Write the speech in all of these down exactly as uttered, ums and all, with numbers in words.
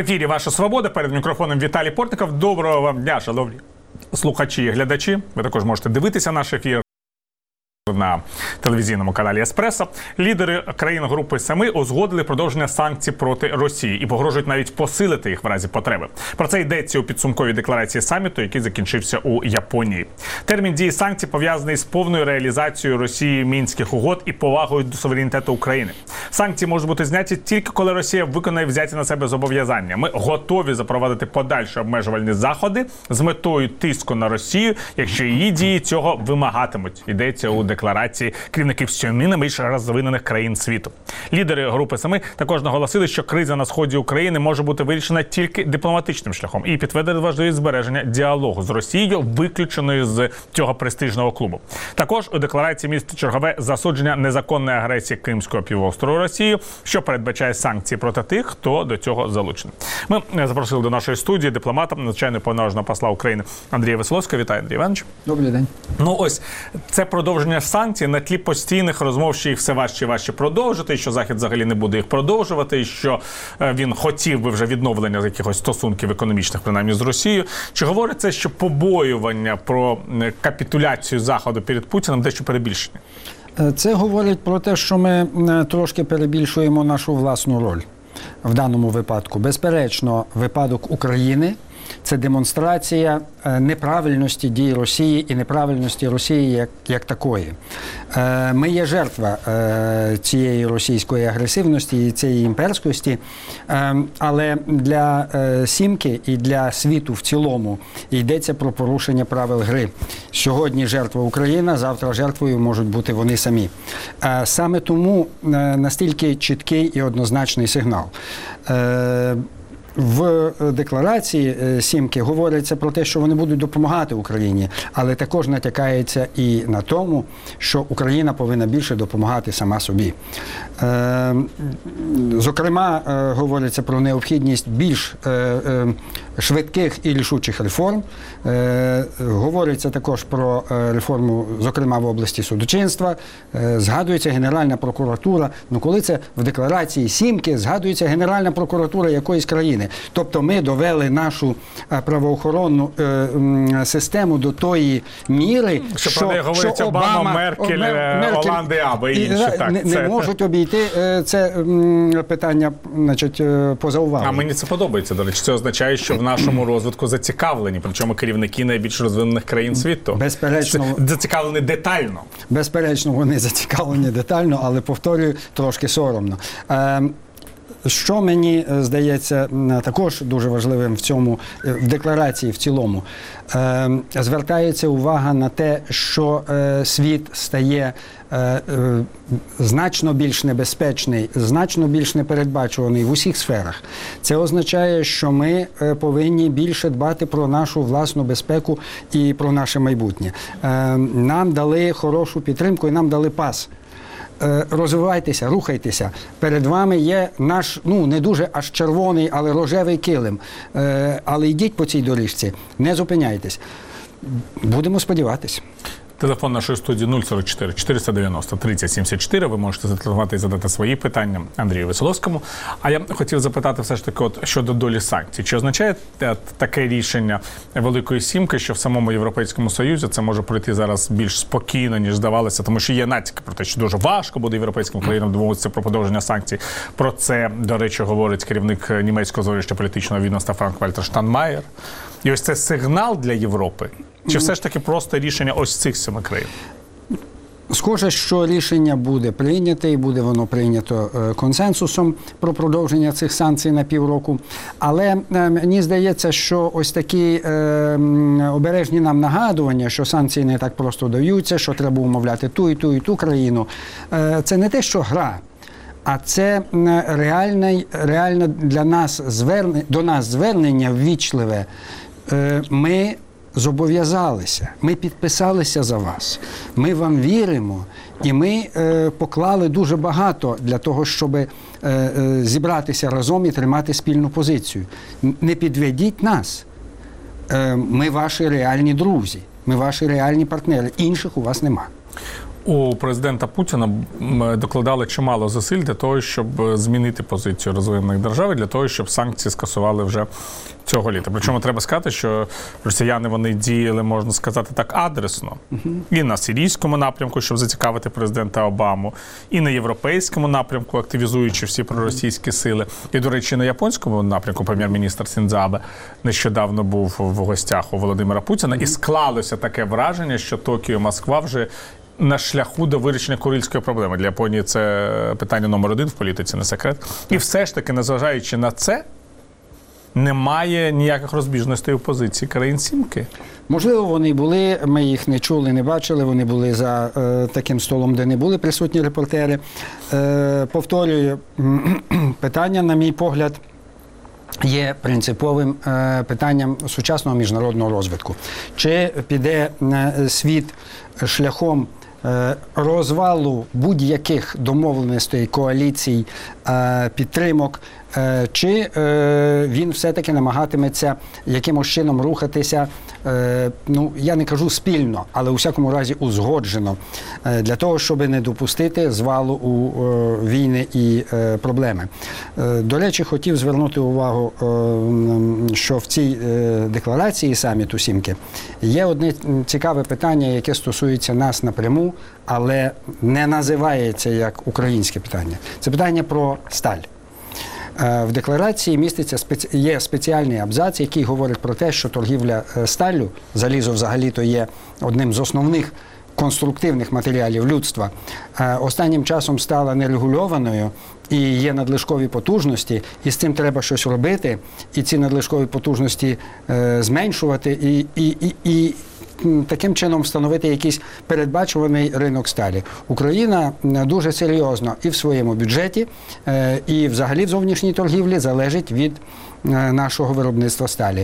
ефірі «Ваша свобода». Перед мікрофоном Віталій Портников. Доброго вам дня, шановні слухачі і глядачі. Ви також можете дивитися наш ефір на телевізійному каналі «Еспресо». Лідери країн Групи Семи узгодили продовження санкцій проти Росії і погрожують навіть посилити їх в разі потреби. Про це йдеться у підсумковій декларації саміту, який закінчився у Японії. Термін дії санкцій пов'язаний з повною реалізацією Росії Мінських угод і повагою до суверенітету України. Санкції можуть бути зняті тільки коли Росія виконає взяті на себе зобов'язання. Ми готові запровадити подальші обмежувальні заходи з метою тиску на Росію, якщо її дії цього вимагатимуть. Йдеться у декларації керівників сьоми найбільш розвинених країн світу. Лідери Групи Семи також наголосили, що криза на сході України може бути вирішена тільки дипломатичним шляхом і підтвердили важливість збереження діалогу з Росією, виключеною з цього престижного клубу. Також у декларації містить чергове засудження незаконної агресії Кримського півострову Росією, що передбачає санкції проти тих, хто до цього залучений. Ми запросили до нашої студії дипломата, надзвичайного повноваженого посла України Андрія Веселовського. Вітаю, Андрій Іванович. Добрий день. Ну ось, це продовження санкцій на тлі постійних розмов, що їх все важче і важче продовжити, що Захід взагалі не буде їх продовжувати, що він хотів би вже відновлення якихось стосунків економічних, принаймні, з Росією. Чи говорить це, що побоювання про капітуляцію Заходу перед Путіним дещо перебільшені? Це говорить про те, що ми трошки перебільшуємо нашу власну роль в даному випадку. Безперечно, випадок України – це демонстрація неправильності дій Росії і неправильності Росії як, як такої. Ми є жертва цієї російської агресивності і цієї імперськості, але для Сімки і для світу в цілому йдеться про порушення правил гри. Сьогодні жертва Україна, завтра жертвою можуть бути вони самі. Саме тому настільки чіткий і однозначний сигнал. В декларації Сімки говориться про те, що вони будуть допомагати Україні, але також натякається і на тому, що Україна повинна більше допомагати сама собі. Зокрема, говориться про необхідність більш швидких і рішучих реформ. Говориться також про реформу, зокрема, в області судочинства. Згадується Генеральна прокуратура. Ну, коли це в декларації Сімки згадується Генеральна прокуратура якоїсь країни. Тобто ми довели нашу правоохоронну систему до тої міри, що, що, про неї говорить що Обама, Обама, Меркель, Меркель Оланди, Аби і інші. Так, не, це... не можуть обійти це питання, значить, поза увагою. А мені це подобається, до речі. Це означає, що в нашому розвитку зацікавлені, причому керівники найбільш розвинених країн світу. Безперечно. Зацікавлені детально. Безперечно, вони зацікавлені детально, але, повторюю, трошки соромно. Що мені здається також дуже важливим в цьому, в декларації в цілому, звертається увага на те, що світ стає значно більш небезпечний, значно більш непередбачуваний в усіх сферах. Це означає, що ми повинні більше дбати про нашу власну безпеку і про наше майбутнє. Нам дали хорошу підтримку і нам дали пас. Розвивайтеся, рухайтеся. Перед вами є наш, ну, не дуже аж червоний, але рожевий килим. Але йдіть по цій доріжці, не зупиняйтесь. Будемо сподіватися. Телефон нашої студії нуль сорок чотири чотириста дев'яносто тридцять сімдесят чотири. Ви можете зателефонувати і задати свої питання Андрію Веселовському. А я хотів запитати все ж таки от щодо долі санкцій. Чи означає таке рішення Великої Сімки, що в самому Європейському Союзі це може пройти зараз більш спокійно, ніж здавалося? Тому що є натяки про те, що дуже важко буде європейським країнам домовитися про подовження санкцій. Про це, до речі, говорить керівник німецького зовнішнього політичного відомства Франк-Вальтер Штайнмаєр. І ось це сигнал для Європи? Чи все ж таки просто рішення ось цих семи країн? Схоже, що рішення буде прийняте, і буде воно прийнято консенсусом про продовження цих санкцій на півроку. Але мені здається, що ось такі е, обережні нам нагадування, що санкції не так просто даються, що треба умовляти ту і ту і ту країну, е, це не те, що гра. А це реальне, реальне для нас звернення, до нас звернення ввічливе. Е, ми зобов'язалися, ми підписалися за вас, ми вам віримо, і ми е, поклали дуже багато для того, щоб е, е, зібратися разом і тримати спільну позицію. Не підведіть нас. Е, ми ваші реальні друзі, ми ваші реальні партнери, інших у вас нема. У президента Путіна докладали чимало зусиль для того, щоб змінити позицію розвинених держав, і для того, щоб санкції скасували вже цього літа. Причому треба сказати, що росіяни вони діяли, можна сказати так, адресно. Uh-huh. І на сирійському напрямку, щоб зацікавити президента Обаму, і на європейському напрямку, активізуючи всі проросійські сили. І, до речі, на японському напрямку прем'єр-міністр Сіндзо Абе нещодавно був в гостях у Володимира Путіна. Uh-huh. І склалося таке враження, що Токіо і Москва вже на шляху до вирішення курильської проблеми. Для Японії це питання номер один в політиці, не секрет. І все ж таки, незважаючи на це, немає ніяких розбіжностей у позиції країн Сімки. Можливо, вони були, ми їх не чули, не бачили, вони були за е, таким столом, де не були присутні репортери. Е, повторюю, питання, на мій погляд, є принциповим е, питанням сучасного міжнародного розвитку. Чи піде е, світ шляхом е, розвалу будь-яких домовленостей, коаліцій, е, підтримок, е, чи е, він все-таки намагатиметься якимось чином рухатися, е, ну, я не кажу спільно, але у всякому разі узгоджено, е, для того, щоб не допустити звалу у е, війни і е, проблеми. Е, до речі, хотів звернути увагу, е, що в цій е, декларації саміту Сімки є одне цікаве питання, яке стосується нас напряму, але не називається як українське питання. Це питання про сталь. В декларації міститься є спеціальний абзац, який говорить про те, що торгівля сталлю, залізо взагалі-то є одним з основних конструктивних матеріалів людства, останнім часом стала нерегульованою і є надлишкові потужності, і з цим треба щось робити, і ці надлишкові потужності зменшувати, і, і, і, і таким чином встановити якийсь передбачуваний ринок сталі. Україна дуже серйозно і в своєму бюджеті, і взагалі в зовнішній торгівлі залежить від нашого виробництва сталі.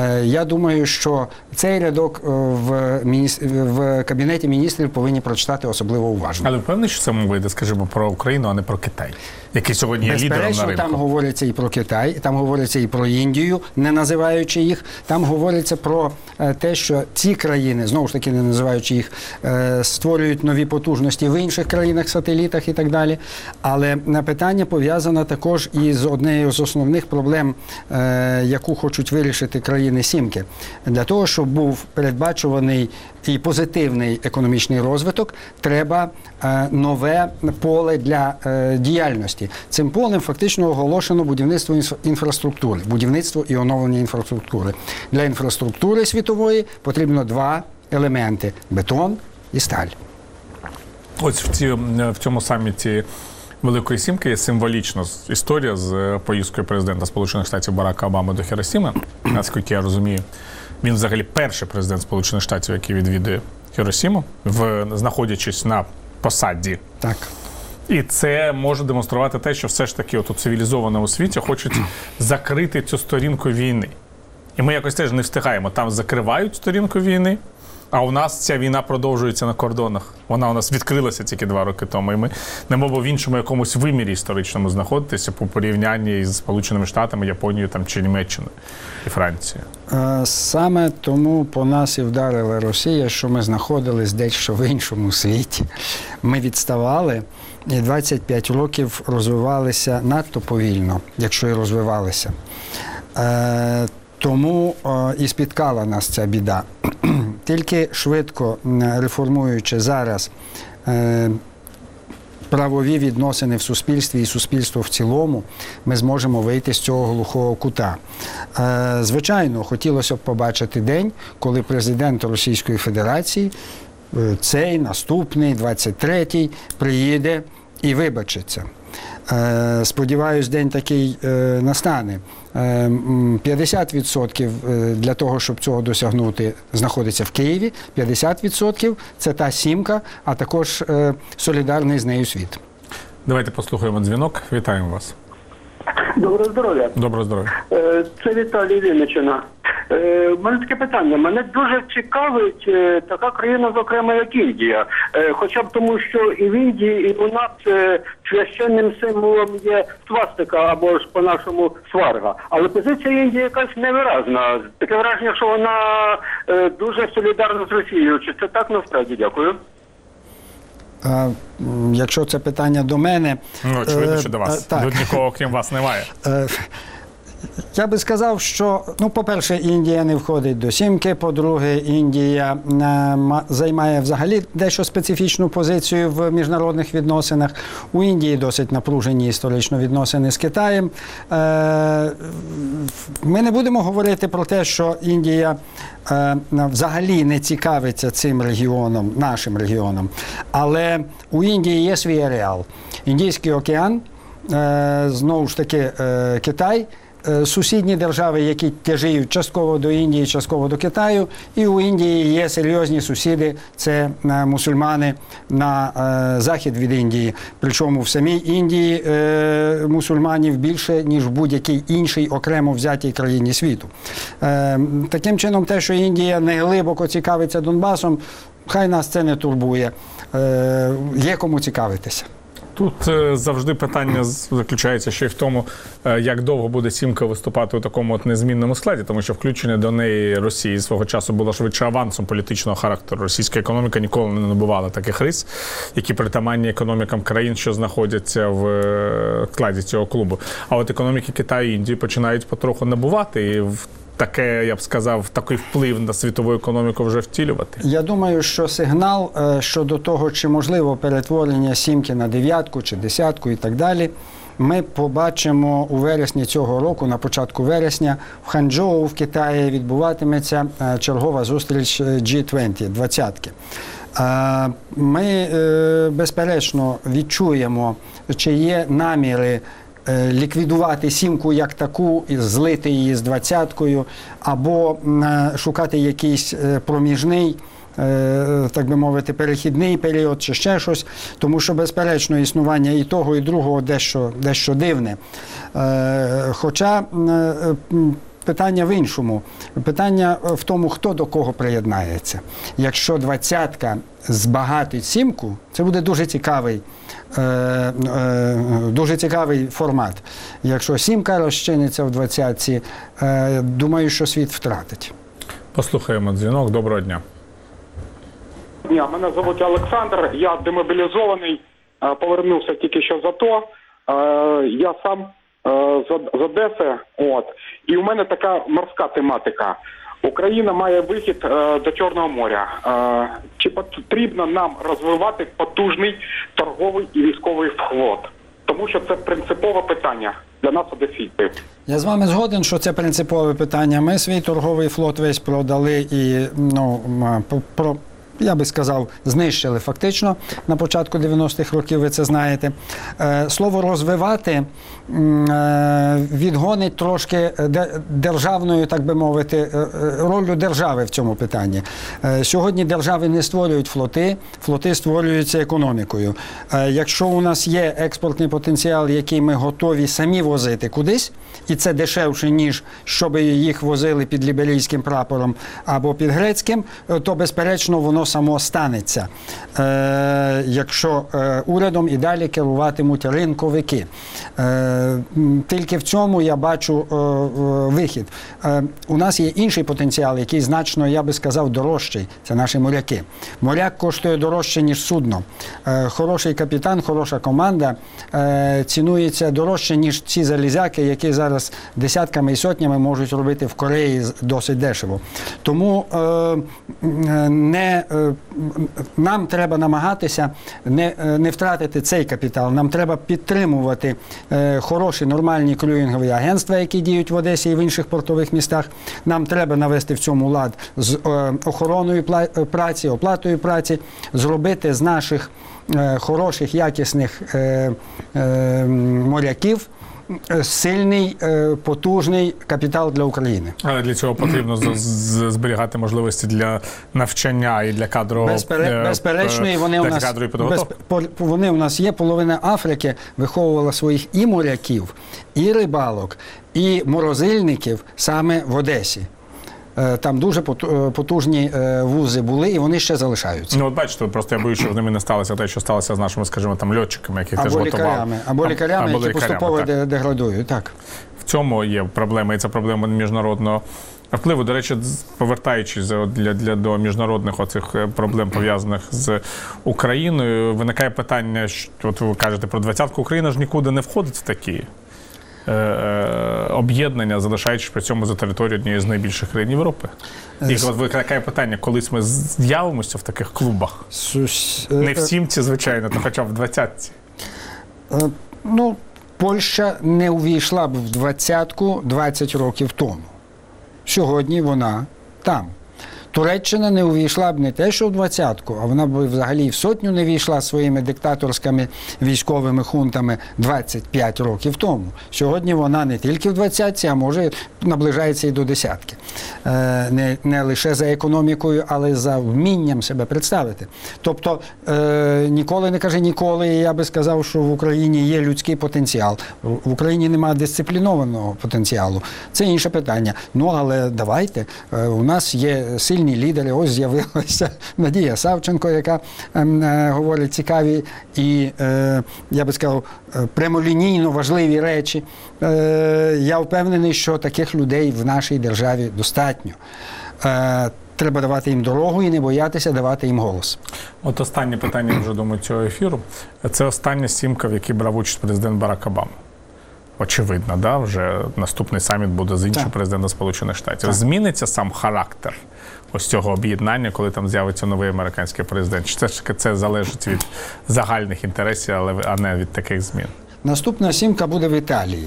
Я думаю, що цей рядок в, мініс... в Кабінеті міністрів повинні прочитати особливо уважно. Але впевнений, що це мова йде, скажімо, про Україну, а не про Китай, який сьогодні є лідером на ринку? Там говориться і про Китай, там говориться і про Індію, не називаючи їх. Там говориться про те, що ці країни, знову ж таки не називаючи їх, створюють нові потужності в інших країнах-сателітах і так далі. Але питання пов'язане також із однією з основних проблем, яку хочуть вирішити країни Сімки. Для того, щоб був передбачуваний і позитивний економічний розвиток, треба нове поле для діяльності. Цим полем фактично оголошено будівництво інфраструктури, будівництво і оновлення інфраструктури. Для інфраструктури світової потрібно два елементи – бетон і сталь. Ось в, ці, в цьому саміті Великої Сімки є символічна історія з поїздкою президента Сполучених Штатів Барака Обами до Хіросіми. Наскільки я розумію, він взагалі перший президент Сполучених Штатів, який відвідує Хіросіму, в, знаходячись на посаді. Так. І це може демонструвати те, що все ж таки от у цивілізованому світі хочуть закрити цю сторінку війни. І ми якось теж не встигаємо. Там закривають сторінку війни, а у нас ця війна продовжується на кордонах. Вона у нас відкрилася тільки два роки тому. І ми не можемо в іншому якомусь вимірі історичному знаходитися по порівнянні з Сполученими Штатами, Японією там, чи Німеччиною і Францією. Саме тому по нас і вдарила Росія, що ми знаходились дещо в іншому світі. Ми відставали і двадцять п'ять років розвивалися надто повільно, якщо і розвивалися. Тому і спіткала нас ця біда. Тільки швидко реформуючи зараз правові відносини в суспільстві і суспільство в цілому, ми зможемо вийти з цього глухого кута. Звичайно, хотілося б побачити день, коли президент Російської Федерації, цей, наступний, двадцять третій, приїде і вибачиться. Сподіваюсь, день такий настане. п'ятдесят відсотків для того, щоб цього досягнути, знаходиться в Києві, п'ятдесят відсотків – це та Сімка, а також солідарний з нею світ. Давайте послухаємо дзвінок. Вітаємо вас. Доброго здоров'я. Доброго здоров'я. Це Віталій Вінниччина. У мене таке питання. Мене дуже цікавить така країна, зокрема, як Індія. Хоча б тому, що і в Індії, і у нас священним символом є свастика, або ж по-нашому сварга. Але позиція Індії якась невиразна. Таке враження, що вона дуже солідарна з Росією. Чи це так насправді? Дякую. Е, Якщо це питання до мене... Ну, очевидно, е, що до вас. так. Тут нікого, крім вас, немає. Е, Я би сказав, що, ну, по-перше, Індія не входить до сімки, по-друге, Індія е, ма- займає взагалі дещо специфічну позицію в міжнародних відносинах. У Індії досить напружені історично відносини з Китаєм. Е, Ми не будемо говорити про те, що Індія е, взагалі не цікавиться цим регіоном, нашим регіоном, але у Індії є свій ареал. Індійський океан, е, знову ж таки, е, Китай, сусідні держави, які тяжіють частково до Індії, частково до Китаю. І у Індії є серйозні сусіди, це мусульмани на е, захід від Індії. Причому в самій Індії е, мусульманів більше, ніж в будь-якій іншій окремо взятій країні світу. Е, таким чином, те, що Індія не глибоко цікавиться Донбасом, хай нас це не турбує. Е, є кому цікавитися. Тут е, завжди питання з- заключається ще й в тому, е, як довго буде сімка виступати у такому от незмінному складі, тому що включення до неї Росії свого часу було швидше авансом політичного характеру. Російська економіка ніколи не набувала таких рис, які притаманні економікам країн, що знаходяться в е, складі цього клубу. А от економіки Китаю і Індії починають потроху набувати і в таке, я б сказав, такий вплив на світову економіку вже втілювати. Я думаю, що сигнал е, щодо того, чи можливо перетворення сімки на дев'ятку чи десятку і так далі, ми побачимо у вересні цього року, на початку вересня, в Ханчжоу в Китаї відбуватиметься е, чергова зустріч джі двадцять, двадцятки. Е, Ми, е, безперечно, відчуємо, чи є наміри е, ліквідувати сімку як таку, і злити її з двадцяткою, або е, шукати якийсь е, проміжний, е, так би мовити, перехідний період чи ще щось, тому що, безперечно, існування і того, і другого дещо, дещо дивне. Е, Хоча е, м, питання в іншому. Питання в тому, хто до кого приєднається. Якщо двадцятка збагатить сімку, це буде дуже цікавий, е, е, дуже цікавий формат. Якщо сімка розчиниться в двадцятці, е, думаю, що світ втратить. Послухаємо дзвінок. Доброго дня. Дня, мене звуть Олександр, я демобілізований, е, повернувся тільки що з АТО. Е, Я сам е, з з Одеси, от, і у мене така морська тематика. Україна має вихід е, до Чорного моря. Е, Чи потрібно нам розвивати потужний торговий і військовий флот? Тому що це принципове питання для нас, одеситів. Я з вами згоден, що це принципове питання. Ми свій торговий флот весь продали і, ну, м, по- про, я би сказав, знищили фактично на початку дев'яностих років, ви це знаєте. Е, Слово «розвивати» м, е, відгонить трошки де- державною, так би мовити, е, е, ролью держави в цьому питанні. Е, Сьогодні держави не створюють флоти, флоти створюються економікою. Е, Якщо у нас є експортний потенціал, який ми готові самі возити кудись, і це дешевше, ніж щоб їх возили під ліберійським прапором або під грецьким, е, то, безперечно, воно само станеться, е, якщо е, урядом і далі керуватимуть ринковики. Е, м, Тільки в цьому я бачу е, е, вихід. Е, У нас є інший потенціал, який значно, я би сказав, дорожчий. Це наші моряки. Моряк коштує дорожче, ніж судно. Е, Хороший капітан, хороша команда е, цінується дорожче, ніж ці залізяки, які зараз десятками і сотнями можуть робити в Кореї з- досить дешево. Тому е, м, не, е, нам треба намагатися не, е, не втратити цей капітал. Нам треба підтримувати е, хороші, нормальні крюїнгові агентства, які діють в Одесі і в інших портових містах. Нам треба навести в цьому лад з е, охороною пла- праці, оплатою праці, зробити з наших е, хороших, якісних е, е, моряків е, сильний, е, потужний капітал для України. Але для цього потрібно з- з- зберігати можливості для навчання і для кадрового Безпере- е, Безперечно, і вони для у нас кадрової підготовки. безп- по- вони у нас є. Половина Африки виховувала своїх і моряків, і рибалок, і морозильників саме в Одесі. Е, Там дуже поту- е, потужні е, вузи були, і вони ще залишаються. Ну, от бачите, просто я боюсь, що з ними не сталося те, що сталося з нашими, скажімо, там льотчиками, яких теж Або готували. лікарями, або лікарями, Або які лікарями, поступово так. де- деградують. Так. В цьому є проблема, і це проблема міжнародного впливу. До речі, повертаючись для, для, до міжнародних оцих проблем, пов'язаних з Україною, виникає питання, що, от ви кажете про двадцятку, Україна ж нікуди не входить в такі е, е, об'єднання, залишаючись при цьому за територію однієї з найбільших країн Європи. І от виникає питання, колись ми з'явимося в таких клубах? Сус... Не в сімці, звичайно, то хоча б в двадцятці. Ну, Польща не увійшла б в двадцятку двадцять років тому. Сьогодні вона там. Туреччина не увійшла б не те, що в двадцятку, а вона б взагалі в сотню не війшла своїми диктаторськими військовими хунтами двадцять п'ять років тому. Сьогодні вона не тільки в двадцятці, а може наближається і до десятки. Е, не, не лише за економікою, але за вмінням себе представити. Тобто, е, ніколи не каже ніколи, я би сказав, що в Україні є людський потенціал. В Україні немає дисциплінованого потенціалу. Це інше питання. Ну, але давайте, е, у нас є сильні лідери, ось з'явилася Надія Савченко, яка е, е, говорить цікаві і, е, я би сказав, прямолінійно важливі речі. Е, я впевнений, що таких людей в нашій державі достатньо. Е, треба давати їм дорогу і не боятися давати їм голос. От останнє питання, вже думаю, цього ефіру. Це остання сімка, в якій брав участь президент Барак Обама. Очевидно, да? Вже наступний саміт буде з іншим президентом Сполучених Штатів. Так. Зміниться сам характер ось цього об'єднання, коли там з'явиться новий американський президент? Чи це ж таки це залежить від загальних інтересів, але а не від таких змін? Наступна сімка буде в Італії.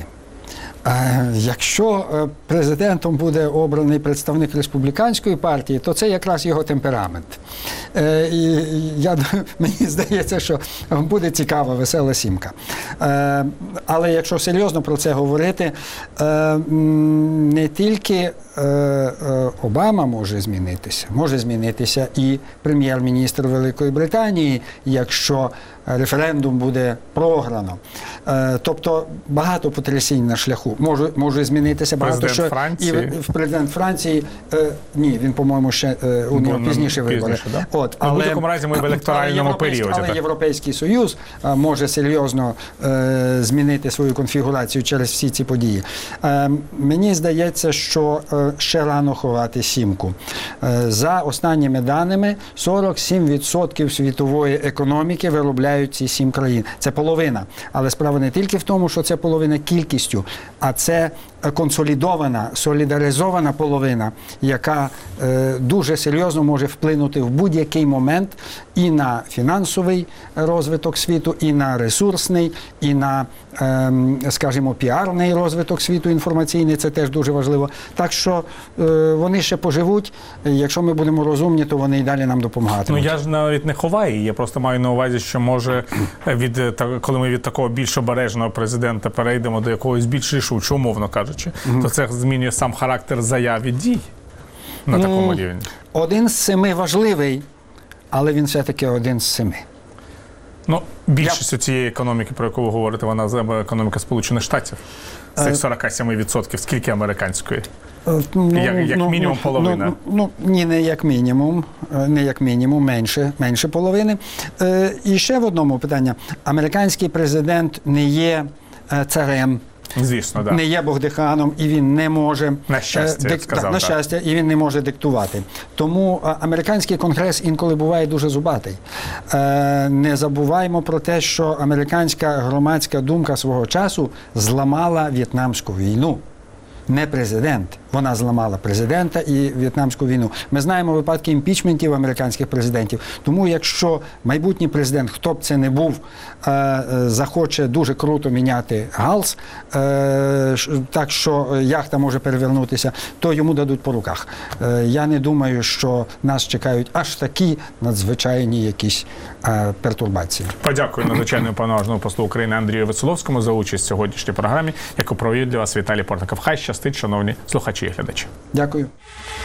Якщо президентом буде обраний представник республіканської партії, то це якраз його темперамент. І я, мені здається, що буде цікава, весела сімка. Але якщо серйозно про це говорити, не тільки Обама може змінитися, може змінитися і прем'єр-міністр Великої Британії, якщо референдум буде програно. Тобто багато потрясінь на шляху. Може, може змінитися багато президент що. Франції. І президент Франції, е, ні, він, по-моєму, ще е, у нього пізніше вибори. Да? От, але, в будь-якому разі ми в електоральному періоді. Але так. Європейський Союз е, може серйозно е, змінити свою конфігурацію через всі ці події. Е, мені здається, що е, ще рано ховати сімку. Е, за останніми даними, сорок сім відсотків світової економіки виробляють ці сім країн. Це половина. Але справа не тільки в тому, що це половина кількістю, а це консолідована, солідаризована половина, яка е, дуже серйозно може вплинути в будь-який момент і на фінансовий розвиток світу, і на ресурсний, і на, е, скажімо, піарний розвиток світу, інформаційний, це теж дуже важливо. Так що е, вони ще поживуть, якщо ми будемо розумні, то вони і далі нам допомагатимуть. Ну я ж навіть не ховаю її, я просто маю на увазі, що може, від, коли ми від такого більш обережного президента перейдемо до якогось більш рішучого, умовно кажучи, Mm-hmm. то це змінює сам характер заяв і дій на такому mm, рівні. Один з семи важливий, але він все-таки один з семи. Ну, більшість Я... цієї економіки, про яку ви говорите, вона економіка Сполучених Штатів. З цих сорок сім відсотків, скільки американської? Ну, як як ну, мінімум половина? Ну, ну, ні, не як мінімум, не як мінімум, менше, менше половини. Е, і ще в одному питання. Американський президент не є е, царем. Звісно, да. Не є Богдиханом, і він не може на щастя, дик... сказав, так, на щастя, і він не може диктувати. Тому а, американський конгрес інколи буває дуже зубатий. Е, не забуваймо про те, що американська громадська думка свого часу зламала В'єтнамську війну. Не президент. Вона зламала президента і В'єтнамську війну. Ми знаємо випадки імпічментів американських президентів. Тому якщо майбутній президент, хто б це не був, захоче дуже круто міняти галс, так що яхта може перевернутися, то йому дадуть по руках. Я не думаю, що нас чекають аж такі надзвичайні якісь пертурбації. Подякую надзвичайному повноважному послу України Андрію Веселовському за участь в сьогоднішній програмі, яку провів для вас Віталій Портников. Хай щастить, шановні слухачі і глядачі. Дякую.